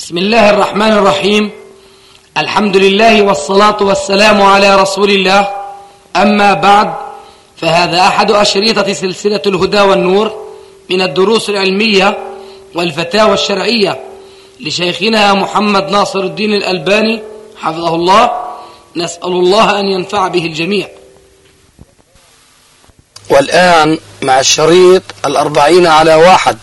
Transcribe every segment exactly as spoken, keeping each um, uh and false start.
بسم الله الرحمن الرحيم. الحمد لله والصلاة والسلام على رسول الله. أما بعد، فهذا أحد أشريطة سلسلة الهدى والنور من الدروس العلمية والفتاوى الشرعية لشيخنا محمد ناصر الدين الألباني حفظه الله. نسأل الله أن ينفع به الجميع. والآن مع الشريط الأربعين على واحد.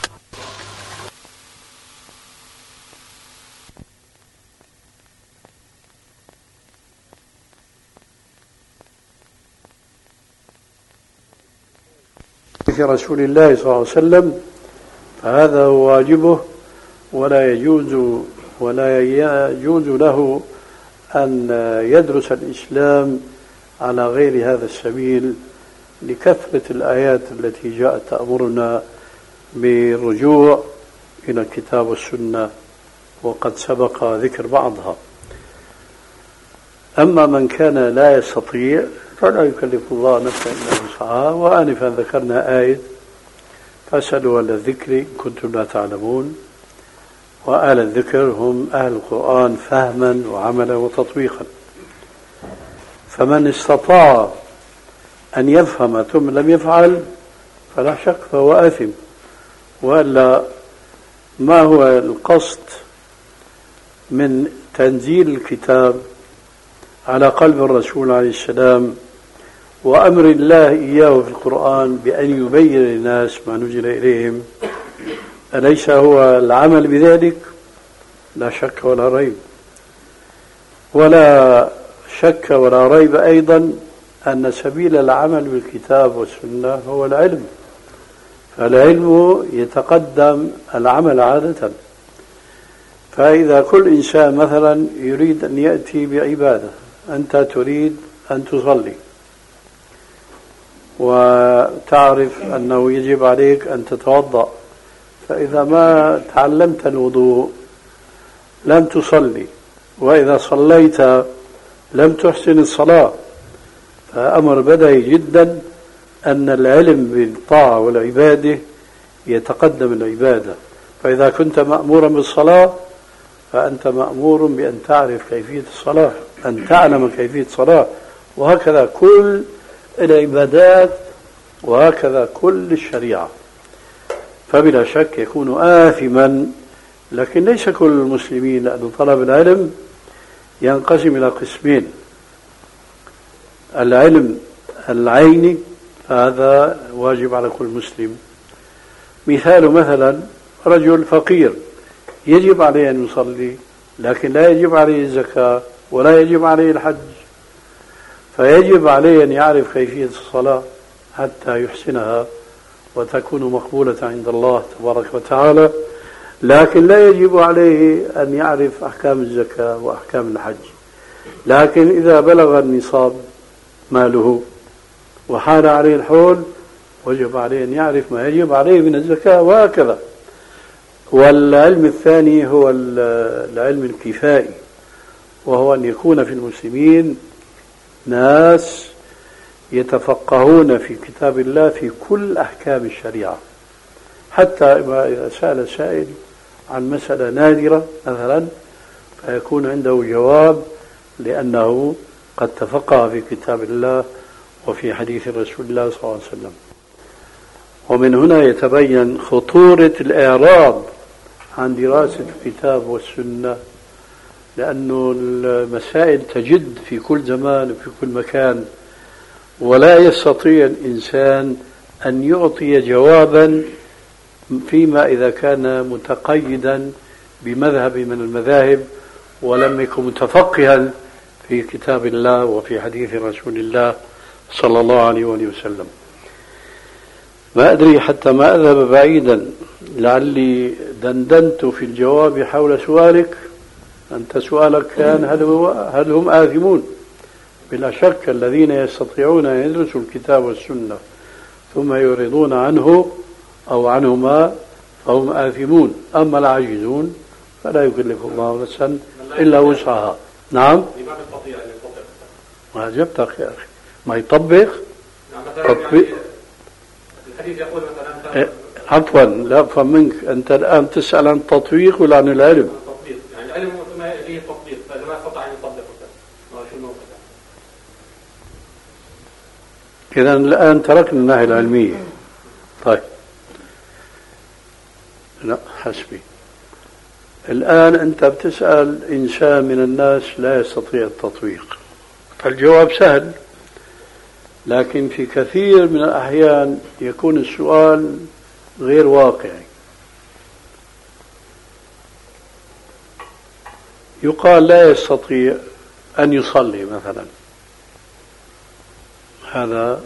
في رسول الله صلى الله عليه وسلم، فهذا هو واجبه، ولا يجوز ولا يجوز له أن يدرس الإسلام على غير هذا السبيل لكثرة الآيات التي جاءت تأمرنا بالرجوع إلى الكتاب والسنة، وقد سبق ذكر بعضها. أما من كان لا يستطيع فلا يكلف الله نفسا إلا وسعها. وآنفا ذكرنا آية فاسألوا أهل الذكر إن كنتم لا تعلمون، وأهل الذكر هم أهل القرآن فهما وعملا وتطبيقا. فمن استطاع أن يفهم ثم لم يفعل فلا شك فهو آثم. وإلا ما هو القصد من تنزيل الكتاب على قلب الرسول عليه السلام وأمر الله إياه في القرآن بأن يبين للناس ما نزل إليهم؟ أليس هو العمل بذلك؟ لا شك ولا ريب. ولا شك ولا ريب أيضا أن سبيل العمل بالكتاب والسنة هو العلم، فالعلم يتقدم العمل عادة. فإذا كل إنسان مثلا يريد أن يأتي بعبادة، أنت تريد أن تصلي وتعرف أنه يجب عليك أن تتوضأ، فإذا ما تعلمت الوضوء لم تصلي، وإذا صليت لم تحسن الصلاة. فأمر بديهي جدا أن العلم بالطاعة والعبادة يتقدم العبادة. فإذا كنت مأمورا بالصلاة فأنت مأمور بأن تعرف كيفية الصلاة، أن تعلم كيفية الصلاة، وهكذا كل العبادات وهكذا كل الشريعة. فبلا شك يكون آثما. لكن ليس كل المسلمين، لأن طلب العلم ينقسم إلى قسمين: العلم العيني، هذا واجب على كل مسلم. مثال مثلا رجل فقير يجب عليه أن يصلي، لكن لا يجب عليه الزكاة ولا يجب عليه الحج، فيجب عليه أن يعرف كيفية الصلاة حتى يحسنها وتكون مقبولة عند الله تبارك وتعالى. لكن لا يجب عليه أن يعرف أحكام الزكاة وأحكام الحج. لكن إذا بلغ النصاب ماله وحال عليه الحول وجب عليه أن يعرف ما يجب عليه من الزكاة، وهكذا. والعلم الثاني هو العلم الكفائي، وهو أن يكون في المسلمين ناس يتفقهون في كتاب الله في كل أحكام الشريعة، حتى إذا سأل سائل عن مسألة نادرة مثلا فيكون عنده جواب، لأنه قد تفقه في كتاب الله وفي حديث رسول الله صلى الله عليه وسلم. ومن هنا يتبين خطورة الإعراض عن دراسة الكتاب والسنة، لأنه المسائل تجد في كل زمان وفي كل مكان، ولا يستطيع الإنسان أن يعطي جوابا فيما إذا كان متقيدا بمذهب من المذاهب ولم يكن متفقها في كتاب الله وفي حديث رسول الله صلى الله عليه وآله وسلم. ما أدري حتى ما أذهب بعيدا، لعلي دندنت في الجواب حول سؤالك. أنت سؤالك كان هل, هو هل هم آثمون؟ بلا شك الذين يستطيعون أن يدرسوا الكتاب والسنة ثم يعرضون عنه أو عنهما فهم آثمون. أما العاجزون فلا يكلف الله نفسا إلا وسعها. نعم، ما جبتك يا أخي، ما يطبق تطبيق. الحديث يقول مثلا عفوا لا أفهم منك، أنت الآن تسأل عن التطبيق ولا عن العلم؟ التطبيق، يعني يليه التطبيق، فإذا ما استطاع أن يطبق شو الموقف؟ إذا الآن تركنا الناحية العلمية. طيب لا حسبي. الآن أنت بتسأل إنسان من الناس لا يستطيع التطبيق، فالجواب سهل، لكن في كثير من الأحيان يكون السؤال غير واقعي. يقال لا يستطيع أن يصلي مثلا، هذا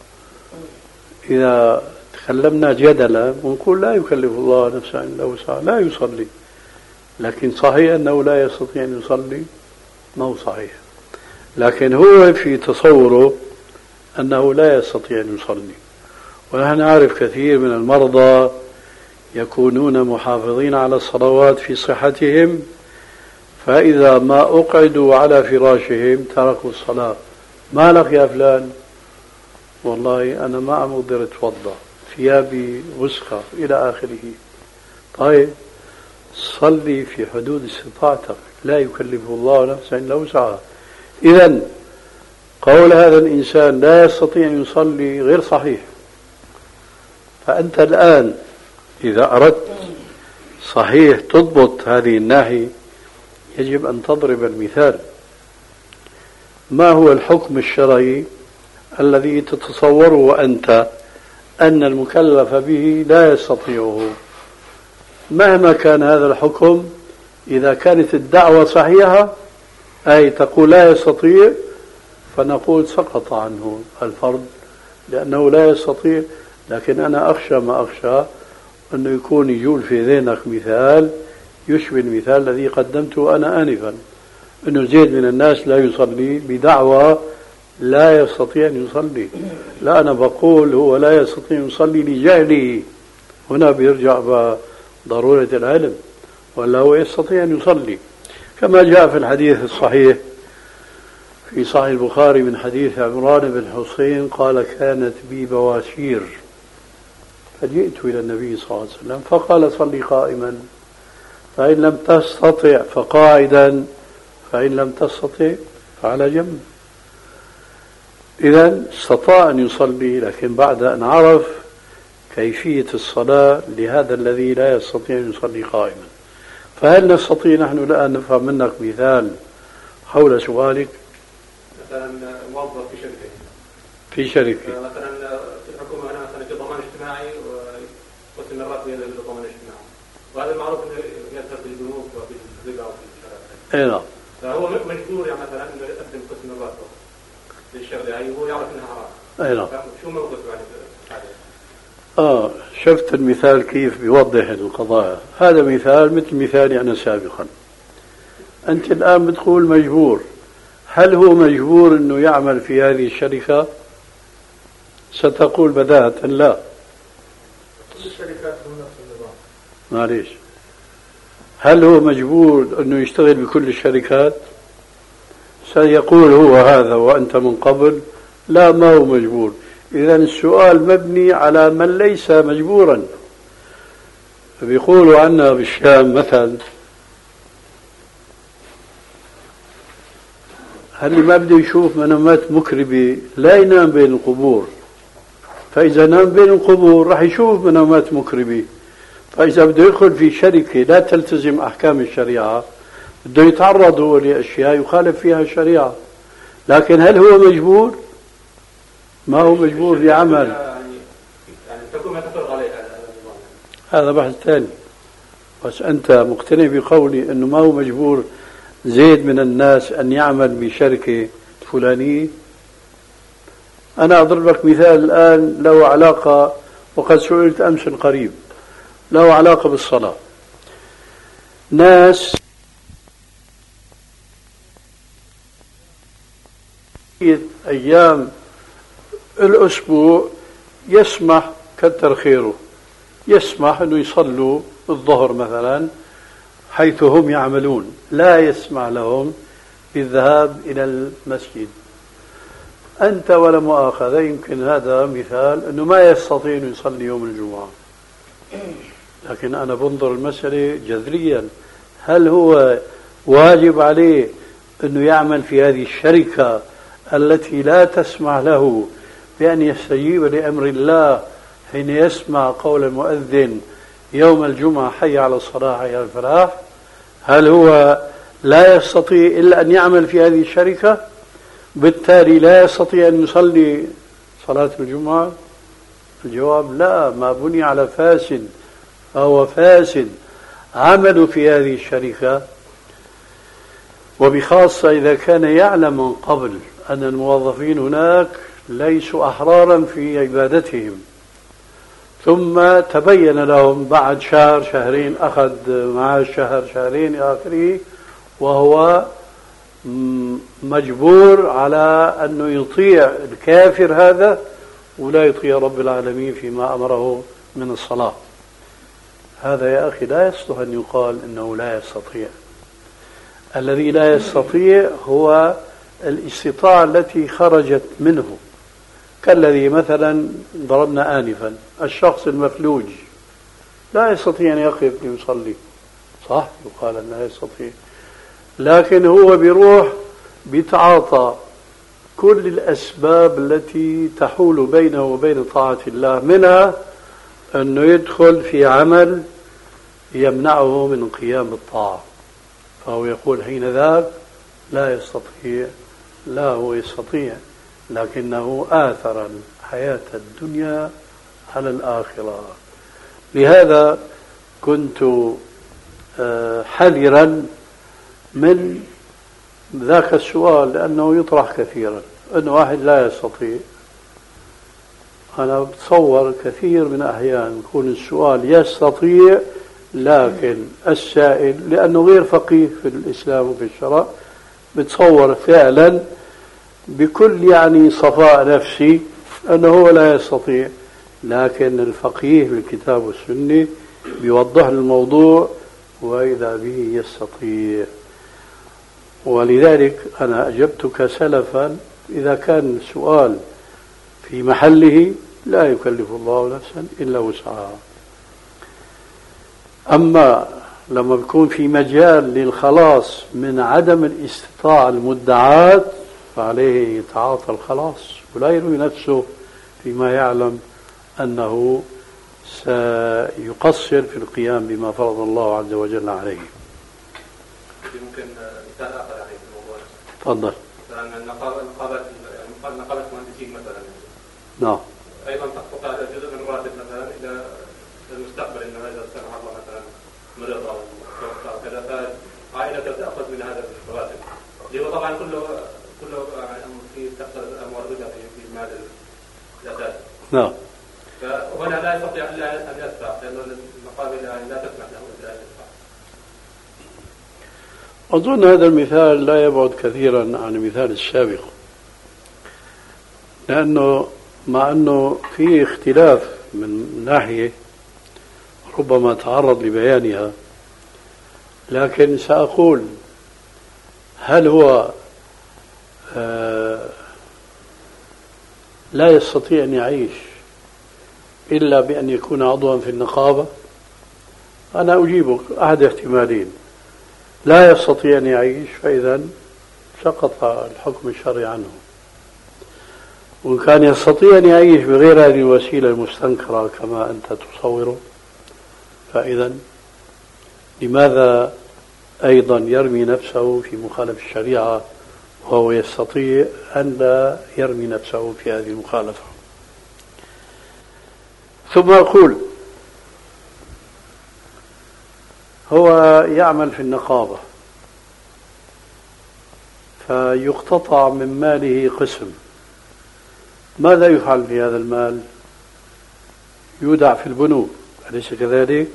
إذا تكلمنا جدلا ونقول لا يكلف الله نفسا إلا وسعها، لا يصلي. لكن صحيح أنه لا يستطيع أن يصلي؟ ما هو صحيح، لكن هو في تصوره أنه لا يستطيع أن يصلي. ونحن نعرف كثير من المرضى يكونون محافظين على الصلوات في صحتهم، فإذا ما أقعدوا على فراشهم تركوا الصلاة. ما لك يا فلان؟ والله أنا ما عم أقدر أتوضأ، ثيابي وسخة إلى آخره. طيب صلي في حدود استطاعتك، لا يكلف الله نفسا إلا وسعها. إذن قول هذا الإنسان لا يستطيع أن يصلي غير صحيح. فأنت الآن إذا أردت صحيح تضبط هذه الناحية يجب أن تضرب المثال. ما هو الحكم الشرعي الذي تتصوره أنت أن المكلف به لا يستطيعه؟ مهما كان هذا الحكم، إذا كانت الدعوة صحيحة أي تقول لا يستطيع، فنقول سقط عنه الفرض لأنه لا يستطيع. لكن أنا أخشى ما أخشى أنه يكون يجول في ذهنك مثال يشبه المثال الذي قدمته أنا آنفا، أنه زيد من الناس لا يصلي بدعوى لا يستطيع أن يصلي. لا، أنا بقول هو لا يستطيع أن يصلي لجهله. هنا بيرجع بضرورة العلم، ولا هو يستطيع أن يصلي كما جاء في الحديث الصحيح في صحيح البخاري من حديث عمران بن حسين قال: كانت بي بواشير فجئت إلى النبي صلى الله عليه وسلم فقال: صلي قائما، فإن لم تستطع فقاعدا، فإن لم تستطع فعلى جنب. إذن استطاع أن يصلي، لكن بعد أن عرف كيفية الصلاة لهذا الذي لا يستطيع أن يصلي قائما. فهل نستطيع نحن الآن نفهم منك مثال حول سؤالك؟ مثلا موظف في شركة في شركة مثلا في الحكومة هنا مثلا في ضمان اجتماعي وقسم الراتب للضمان الاجتماعي، وهذا المعروف انه يذهب في البنوك وفي الزكاة وفي الشركات. اي نعم. فهو مجبور يعني مثلا انه يقدم قسم الراتب للشغله هي وهو يعرف انها حرام. اي نعم. شو موقفه يعني؟ اه شفت المثال كيف بيوضح القضايا. هذا مثال مثل مثالي انا سابقا. انت الان بتقول مجبور، هل هو مجبور انه يعمل في هذه الشركة؟ ستقول بداهة لا. كل الشركات هم نفس النظام. معليش، هل هو مجبور انه يشتغل بكل الشركات؟ سيقول هو هذا وانت من قبل لا، ما هو مجبور. اذا السؤال مبني على من ليس مجبورا. بيقولوا عنا بالشام مثل: هل ما بده يشوف منامات مكربة لا ينام بين القبور، فإذا نام بين القبور راح يشوف منامات مكربة. فإذا بده يدخل في شركة لا تلتزم أحكام الشريعة بده يتعرض هو لأشياء يخالف فيها الشريعة. لكن هل هو مجبور؟ ما هو مجبور لعمل. هذا بحث ثاني. بس أنت مقتنع بقولي أنه ما هو مجبور زيد من الناس أن يعمل بشركة فلانية؟ أنا أضرب لك مثال الآن له علاقة، وقد سئلت أمس قريب، له علاقة بالصلاة. ناس أيام الأسبوع يسمح كتر خيره يسمح أنه يصلوا الظهر مثلا حيث هم يعملون، لا يسمع لهم بالذهاب إلى المسجد. أنت ولا مؤاخذة يمكن هذا مثال أنه ما يستطيع أن يصلي يوم الجمعة، لكن أنا بنظر المسألة جذريا. هل هو واجب عليه أنه يعمل في هذه الشركة التي لا تسمح له بأن يستجيب لأمر الله حين يسمع قول المؤذن يوم الجمعة حي على الصلاة حي على الفلاح؟ هل هو لا يستطيع إلا أن يعمل في هذه الشركة بالتالي لا يستطيع أن يصلي صلاة الجمعة؟ الجواب لا، ما بني على فاسد فهو فاسد. عمل في هذه الشركة، وبخاصة إذا كان يعلم من قبل أن الموظفين هناك ليسوا أحرارا في عبادتهم، ثم تبين لهم بعد شهر شهرين أخذ معاش شهر شهرين إلى آخره، وهو مجبور على أنه يطيع الكافر هذا ولا يطيع رب العالمين فيما أمره من الصلاة. هذا يا أخي لا يصلح أن يقال إنه لا يستطيع. الذي لا يستطيع هو الاستطاعة التي خرجت منه، كالذي مثلا ضربنا آنفا، الشخص المفلوج لا يستطيع أن يقف ليصلي، صح؟ يقال أنه لا يستطيع، لكن هو بيروح بيتعاطى كل الأسباب التي تحول بينه وبين طاعة الله، منها أنه يدخل في عمل يمنعه من قيام الطاعة، فهو يقول حين ذاك لا يستطيع. لا، هو يستطيع لكنه آثر الحياة الدنيا على الآخرة. لهذا كنت حذرا من ذاك السؤال، لأنه يطرح كثيرا أنه واحد لا يستطيع. أنا بتصور كثير من أحيان يكون السؤال يستطيع، لكن السائل لأنه غير فقيه في الإسلام وفي الشرع بتصور فعلا بكل يعني صفاء نفسي أنه هو لا يستطيع، لكن الفقيه بالكتاب والسنة بيوضح الموضوع وإذا به يستطيع. ولذلك أنا أجبتك سلفا إذا كان السؤال في محله لا يكلف الله نفسا إلا وسعها. أما لما بيكون في مجال للخلاص من عدم الاستطاعة المدعاة فعليه يتعاطى الخلاص ولا يروي نفسه فيما يعلم أنه سيقصر في القيام بما فرض الله عز وجل عليه. ممكن مثال آخر يعني في الموضوع. تفضل. مثلا نقابة نقابة نقابة مهندسين مثلا. نعم. أيضا تحقق هذا جزء من الراتب مثلا إلى المستقبل، إنه إذا سمح الله مثلا مرض أو توفى كذا، فعائلة تأخذ من هذا الراتب. اللي هو طبعا كله كله في تأخذ أمواردها في المال الأساسي. نعم. فهنا لا يستطيع إلا أن يدفع، لأن المقابل لا تسمح له إلا أن يدفع. أظن هذا المثال لا يبعد كثيرا عن المثال السابق، لأنه مع أنه في اختلاف من ناحية ربما تعرض لبيانها، لكن سأقول هل هو آه لا يستطيع أن يعيش إلا بأن يكون عضوا في النقابة؟ أنا أجيبك أحد احتمالين: لا يستطيع أن يعيش فإذا سقط الحكم الشرعي عنه، وإن كان يستطيع أن يعيش بغير هذه الوسيلة المستنكرة كما أنت تصوره، فإذا لماذا أيضا يرمي نفسه في مخالفة الشريعة وهو يستطيع أن لا يرمي نفسه في هذه المخالفة؟ ثم أقول هو يعمل في النقابة فيقتطع من ماله قسم، ماذا يفعل بهذا المال؟ يودع في البنوك، أليس كذلك؟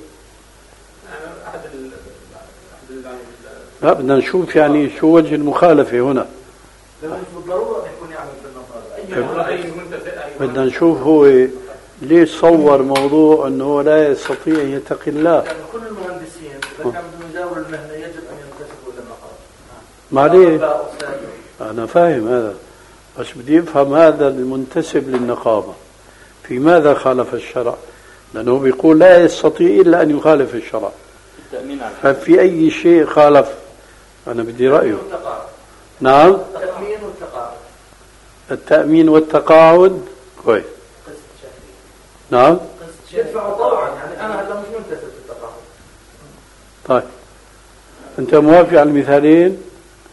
لا، بدنا نشوف يعني شو وجه المخالفة هنا. مش بالضرورة يكون يعمل في النقابة، بدنا نشوف هو ليش صور موضوع أنه هو لا يستطيع أن يتقي الله. يعني كل المهندسين إذا كانوا بدهم يداولوا المهنة يجب أن ينتسبوا للنقابة. معليه أنا فاهم هذا، بس بدي أفهم هذا المنتسب للنقابة في ماذا خالف الشرع؟ لأنه بيقول لا يستطيع إلا أن يخالف الشرع، ففي أي شيء خالف أنا بدي رأيه. والتقاعد. نعم. التأمين والتقاعد. التأمين والتقاعد كويس. قسط شهري. نعم. قسط يدفع طوعا، يعني أنا هلا مش منتسب في التقاعد. طيب أنت موافق على المثالين؟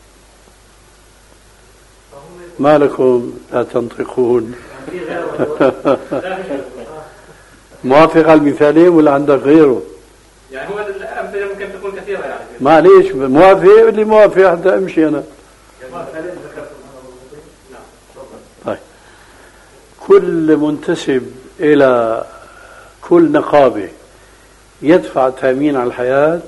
ما لكم لا تنطقون؟ موافق على المثالين ولا عندك غيره؟ يعني هو الأمثلة ممكن تكون كثيرة يعني. معليش موافق اللي موافق حتى أمشي أنا. طيب كل منتسب إلى كل نقابة يدفع تأمين على الحياة؟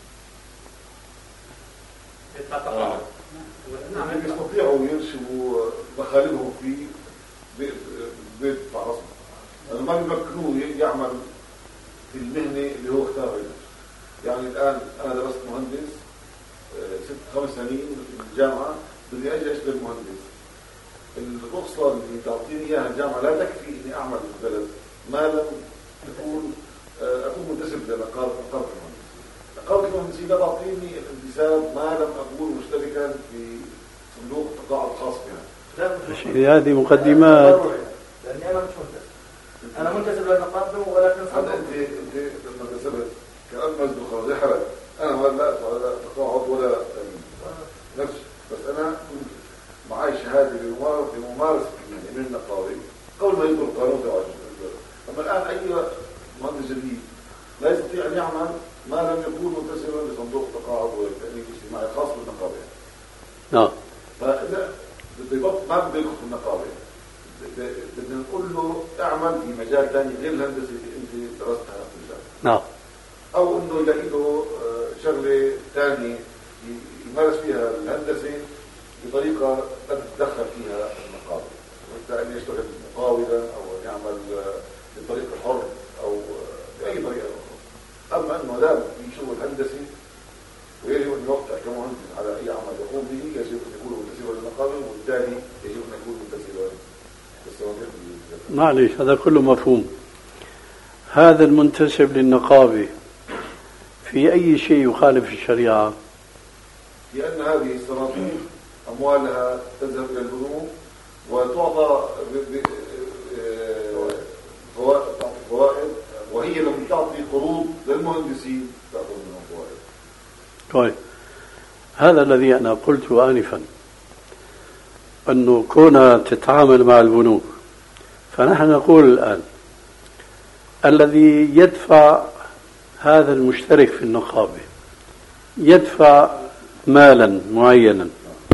يدفع تقاعد. نعم يستطيعوا يرسموا مخالبهم في بيت رسمي. أنا ما بيمكنوه يعمل في المهنة اللي هو اختارها. يعني الآن أنا درست مهندس ست خمس سنين في الجامعة، بدي أجي أشتغل مهندس. الرخصة اللي تعطيني إياها الجامعة لا تكفي إني أعمل في البلد ما لم تكون أكون منتسب لنقابة المهندسين. نقابة المهندسين لا تعطيني الانتساب ما لم أكون مشتركا في صندوق التقاعد الخاص بها. هذه مقدمات. لأني أنا مش منتسب. أنا منتسب للنقابة ولكن هذا أنت أنت لما انتسبت كأن مصدوق زي حالك. أنا لا أدفع تقاعد ولا نفس، بس أنا معي شهادة بممارسة من النقابة قبل ما يدخل القانون تبع. أما الآن أي مهندس جديد لا يستطيع أن يعمل ما لم يكون منتسبا لصندوق التقاعد والتأمين الاجتماعي الخاص بالنقابة. نعم. فإذا ما بده يدخل في النقابة بدنا نقول له اعمل في مجال ثاني غير الهندسة اللي أنت درستها في المجال. نعم. أو إنه يلاقي له شغلة ثانية يمارس فيها الهندسة بطريقة لا تتدخل فيها النقابة، مثل أن يشتغل مقاولا أو يعمل بطريقة حر أو بأي طريقة أخرى. أما أنه لا في شغل هندسي ويجب أن يوقع كمهندس على أي عمل يقوم به يجب أن يكون منتسبا للنقابة، وبالتالي يجب أن يكون منتسبا للصناديق. معليش هذا كله مفهوم. هذا المنتسب للنقابة في أي شيء يخالف الشريعة؟ لأن هذه الصناديق أموالها تذهب إلى البنوك وتعطى فوائد، وهي لم تعطي قروض للمهندسين تأخذ منهم فوائد. طيب هذا الذي أنا قلته آنفا، أنه كونها تتعامل مع البنوك، فنحن نقول الآن الذي يدفع هذا المشترك في النقابة يدفع مالا معينا،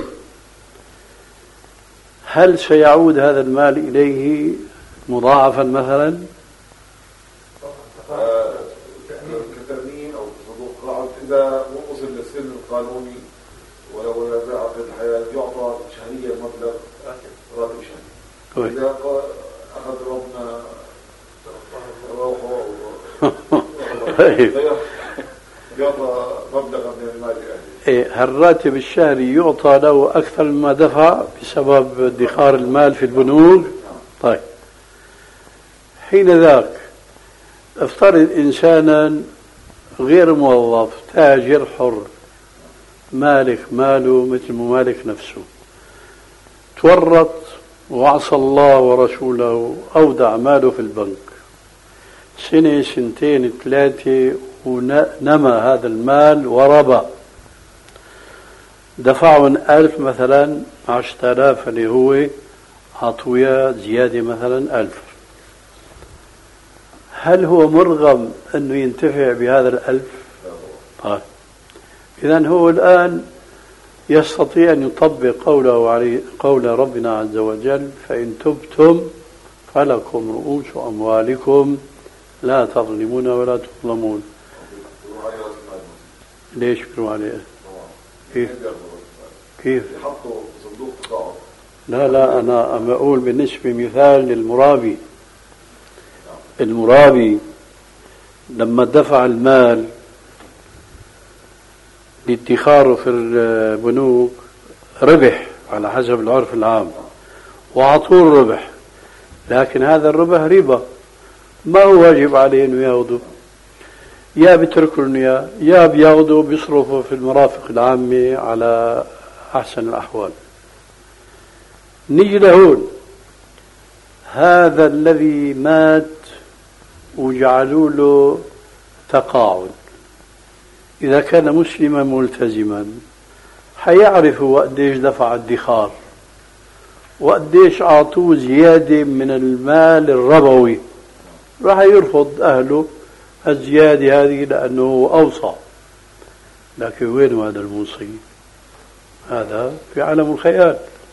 هل سيعود هذا المال إليه مضاعفا مثلا؟ كتأمين أو صندوق قاعد إذا وصل للسن القانوني ولو نزع عقد الحياة يعطى شهريا مبلغ راتب شهري. إذا أخذ ربنا روحه يعطى مبلغا من المال إيه هالراتب الشهري يعطى له أكثر مما دفع بسبب ادخار المال في البنوك. طيب حين ذاك افترض إنسانا غير موظف تاجر حر مالك ماله مثل مالك نفسه، تورط وعصى الله ورسوله أودع ماله في البنك سنة سنتين ثلاثة ونمى هذا المال وربى، دفعوا ألف مثلا عشرة آلاف اللي هو عطوية زيادة مثلا ألف، هل هو مرغم أنه ينتفع بهذا الألف؟ طيب إذن هو الآن يستطيع أن يطبق قوله عليه قول ربنا عز وجل فإن تبتم فلكم رؤوس أموالكم لا تظلمون ولا تظلمون. ليش بيروا عليه؟ كيف؟ كيف؟ لا لا أنا أما أقول بالنسبة مثال للمرابي، المرابي لما دفع المال لادخاره في البنوك ربح على حسب العرف العام وعطوه الربح، لكن هذا الربح ربا ما هو واجب عليه أنه يأخذه. يا بيتركوا يا يا بياخذوا بيصرفوا في المرافق العامة على أحسن الأحوال. نيجي لهون، هذا الذي مات وجعلوا له تقاعد، إذا كان مسلما ملتزما حيعرفوا وقديش دفع الادخار وقديش أعطوه زيادة من المال الربوي، راح يرفض أهله الزيادة هذه لأنه أوصى. لكن وين هذا الموصي؟ هذا في عالم الخيال.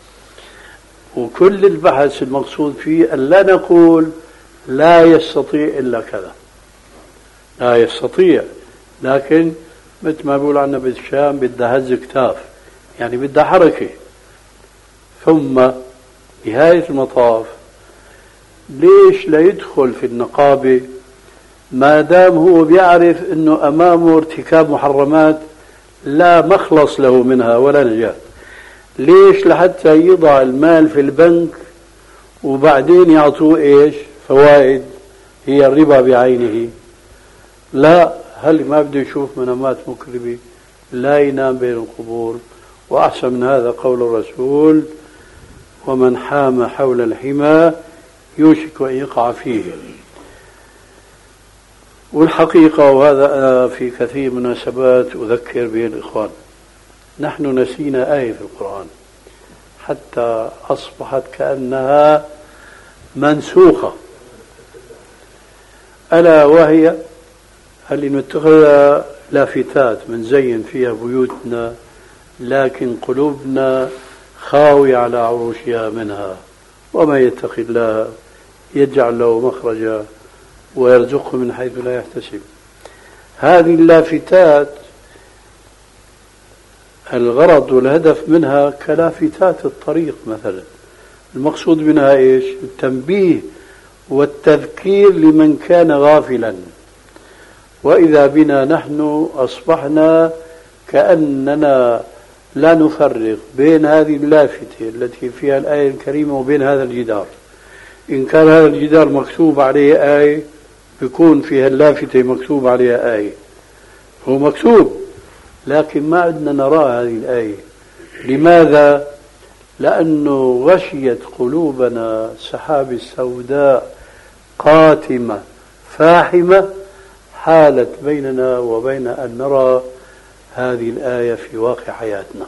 وكل البحث المقصود فيه أن لا نقول لا يستطيع إلا كذا، لا يستطيع، لكن مثل ما بيقول عنا بالشام بدها هز كتاف، يعني بدها حركة. ثم نهاية المطاف ليش لا يدخل في النقابة ما دام هو بيعرف أنه أمامه ارتكاب محرمات لا مخلص له منها ولا نجاة؟ ليش لحتى يضع المال في البنك وبعدين يعطوه إيش فوائد هي الربا بعينه؟ لا، هل ما بده يشوف منامات مكربة؟ لا ينام بين القبور. وأحسن من هذا قول الرسول: ومن حام حول الحمى يوشك أن يقع فيه. والحقيقة، وهذا في كثير من المناسبات أذكر به الإخوان، نحن نسينا آية في القرآن حتى أصبحت كأنها منسوخة، ألا وهي اللي نتخذ لافتات من زين فيها بيوتنا لكن قلوبنا خاوية على عروشها منها. وما يتق الله يجعل له مخرجا ويرزقه من حيث لا يحتسب. هذه اللافتات الغرض والهدف منها كلافتات الطريق مثلا، المقصود منها إيش؟ التنبيه والتذكير لمن كان غافلا. وإذا بنا نحن أصبحنا كأننا لا نفرق بين هذه اللافتة التي فيها الآية الكريمة وبين هذا الجدار. إن كان هذا الجدار مكتوب عليه آية بيكون فيها اللافتة مكتوب عليها آية، هو مكتوب لكن ما عدنا نرى هذه الآية. لماذا؟ لأنه غشيت قلوبنا سحاب السوداء قاتمة فاحمة حالت بيننا وبين أن نرى هذه الآية في واقع حياتنا.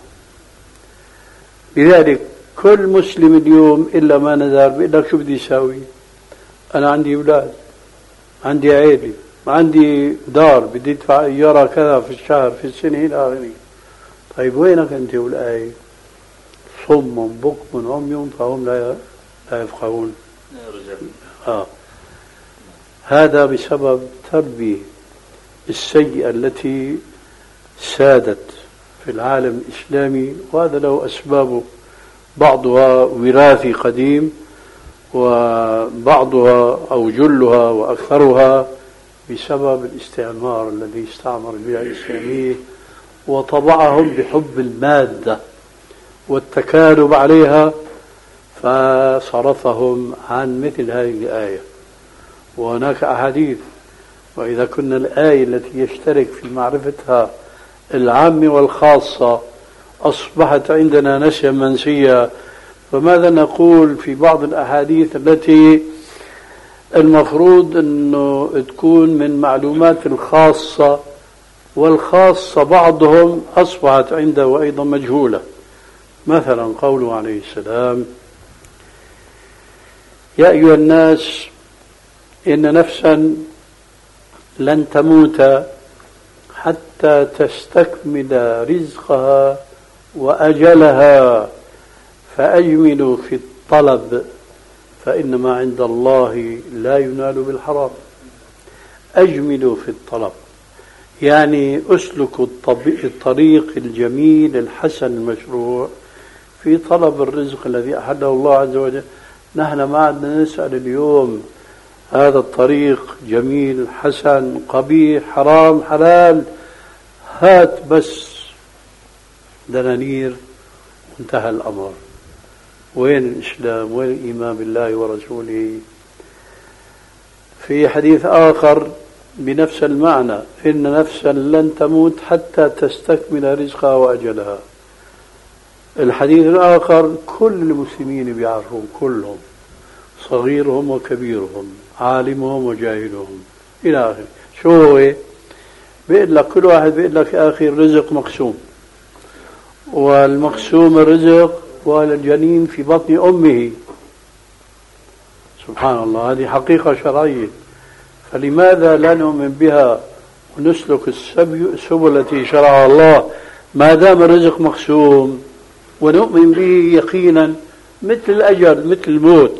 لذلك كل مسلم اليوم إلا ما نزار بيقول لك شو بدي يساوي؟ أنا عندي أولاد، عندي عائلة، عندي دار، بدي أدفع إيجارها كذا في الشهر في السنة إلى آخره. طيب وينك أنت والآية؟ صم بكم عمي فهم لا لا يفقهون. آه. هذا بسبب تربية السيئة التي سادت في العالم الإسلامي، وهذا له أسبابه، بعضها وراثي قديم وبعضها أو جلها وأكثرها بسبب الاستعمار الذي استعمر البيئة الإسلامية وطبعهم بحب المادة والتكالب عليها، فصرفهم عن مثل هذه الآية. وهناك أحاديث، وإذا كنا الآية التي يشترك في معرفتها العامة والخاصة أصبحت عندنا نسيا منسيا، فماذا نقول في بعض الأحاديث التي المفروض أنه تكون من معلومات الخاصة، والخاصة بعضهم أصبحت عنده وأيضا مجهولة. مثلا قوله عليه السلام: يا أيها الناس إن نفسا لن تموت حتى تستكمل رزقها وأجلها فأجملوا في الطلب فإنما عند الله لا ينال بالحرام. أجملوا في الطلب يعني أسلكوا الطريق الجميل الحسن المشروع في طلب الرزق الذي أحله الله عز وجل. نحن ما عدنا نسأل اليوم هذا الطريق جميل حسن قبيح حرام حلال، هات بس دنانير انتهى الأمر. وين الإسلام؟ وين الإيمان بالله ورسوله؟ في حديث آخر بنفس المعنى، إن نفسا لن تموت حتى تستكمل رزقها وأجلها. الحديث الآخر كل المسلمين بيعرفون كلهم، صغيرهم وكبيرهم، عالمهم وجاهلهم إلى آخره. شو هو؟ بيقول لك كل واحد بيقول لك يا أخي الرزق مقسوم، والمقسوم الرزق والجنين في بطن أمه. سبحان الله، هذه حقيقة شرعية، فلماذا لا نؤمن بها ونسلك السبل التي شرعها الله ما دام الرزق مقسوم، ونؤمن به يقينا مثل الأجل مثل الموت.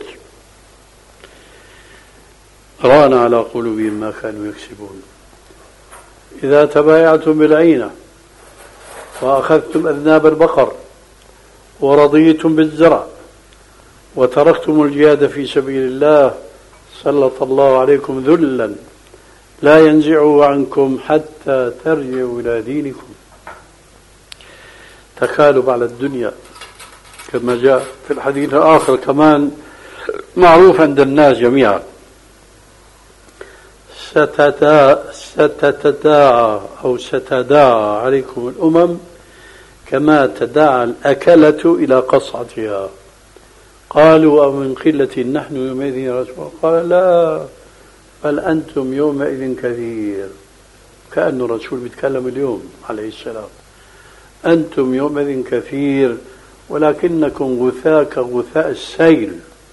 ران على قلوبهم ما كانوا يكسبون. إذا تبايعتم بالعينة وأخذتم أذناب البقر ورضيتم بالزرع وتركتم الجهاد في سبيل الله سلط الله عليكم ذلا لا ينزعه عنكم حتى ترجعوا إلى دينكم. تكالب على الدنيا كما جاء في الحديث الآخر كمان معروف عند الناس جميعا. ستتداعى أو ستداعى عليكم الأمم كما تداعى الأكلة إلى قصعتها. قالوا أو من قلة نحن يومئذ يا رسول الله؟ قال لا، بل أنتم يومئذ كثير. كأنه الرسول بيتكلم اليوم عليه السلام. أنتم يومئذ كثير ولكنكم غثاء كغثاء السيل.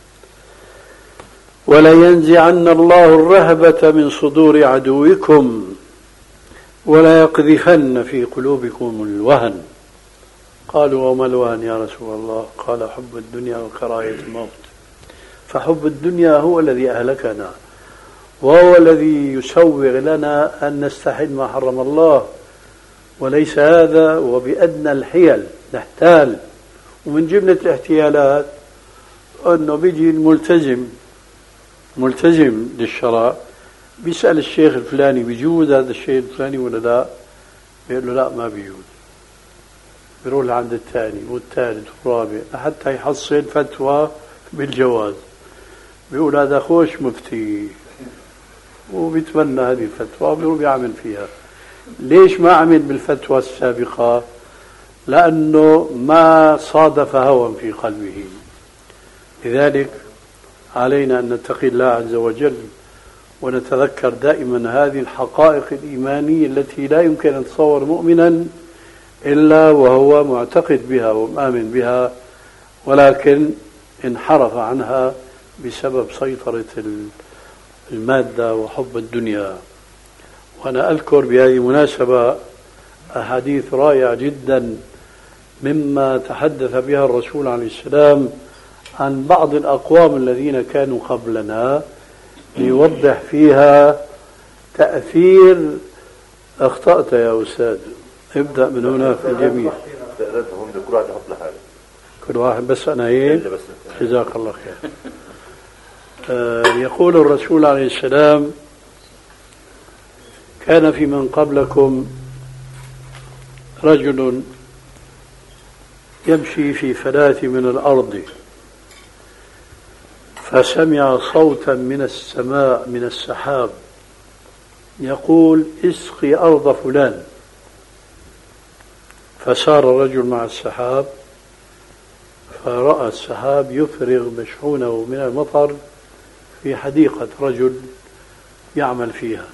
ولا ينزعن الله الرهبة من صدور عدوكم ولا يقذفن في قلوبكم الوهن. قالوا وما الوهن يا رسول الله؟ قال حب الدنيا وكراهية الموت. فحب الدنيا هو الذي أهلكنا، وهو الذي يسوغ لنا أن نستحل ما حرم الله، وليس هذا وبأدنى الحيل نحتال. ومن جملة الاحتيالات أنه بيجي الملتزم ملتزم للشرع بيسأل الشيخ الفلاني بيجوز هذا الشيء الفلاني ولا لا؟ بيقول له لا ما بيجوز. بيروح لعند الثاني والثالث والرابع حتى يحصل فتوى بالجواز. بيقول هذا خوش مفتي وبيتمنى هذه الفتوى وبيروح بيعمل فيها. ليش ما عمل بالفتوى السابقة؟ لأنه ما صادف هوى في قلبه. لذلك علينا أن نتقي الله عز وجل ونتذكر دائما هذه الحقائق الإيمانية التي لا يمكن أن تصور مؤمنا إلا وهو معتقد بها ومآمن بها، ولكن انحرف عنها بسبب سيطرة المادة وحب الدنيا. وأنا أذكر بهذه المناسبة أحاديث رائعة جدا مما تحدث بها الرسول عليه السلام عن بعض الأقوام الذين كانوا قبلنا ليوضح فيها تأثير. أخطأت يا أستاذ، ابدأ من هنا في الجميع. كل واحد يحط لحاله، كل واحد بس أنا إيه؟ جزاك الله خير. آه يقول الرسول عليه السلام كان في من قبلكم رجل يمشي في فلاة من الأرض فسمع صوتا من السماء من السحاب يقول اسقي أرض فلان. فسار الرجل مع السحاب فرأى السحاب يفرغ مشحونه من المطر في حديقة رجل يعمل فيها.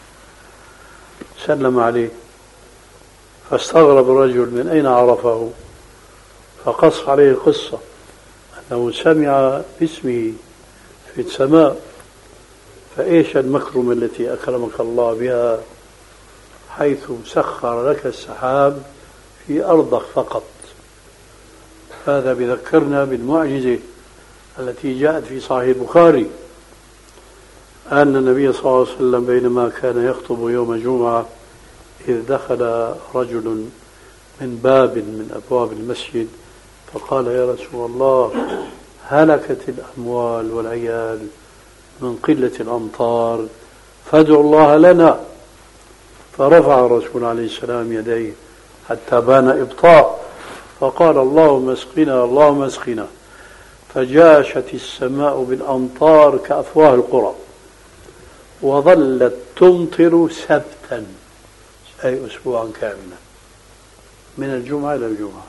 سلم عليه فاستغرب الرجل من أين عرفه، فقص عليه القصة أنه سمع باسمه في السماء. فإيش المكرمة التي أكرمك الله بها حيث سخر لك السحاب في أرضك فقط. هذا بذكرنا بالمعجزة التي جاءت في صحيح البخاري أن النبي صلى الله عليه وسلم بينما كان يخطب يوم الجمعة إذ دخل رجل من باب من أبواب المسجد فقال يا رسول الله هلكت الأموال والعيال من قلة الأمطار فادعوا الله لنا. فرفع الرسول عليه السلام يديه حتى بان إبطاء فقال اللهم اسقنا اللهم اسقنا. فجاشت السماء بالأمطار كأفواه القرى وظلت تمطر سبتا أي أسبوعا كاملا من الجمعة إلى الجمعة.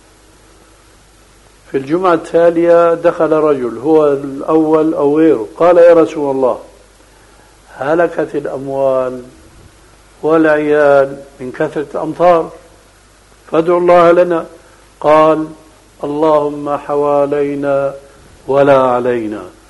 في الجمعة التالية دخل رجل هو الأول أو غيره قال يا رسول الله هلكت الأموال والعيال من كثرة الأمطار فادعوا الله لنا. قال اللهم حوالينا ولا علينا.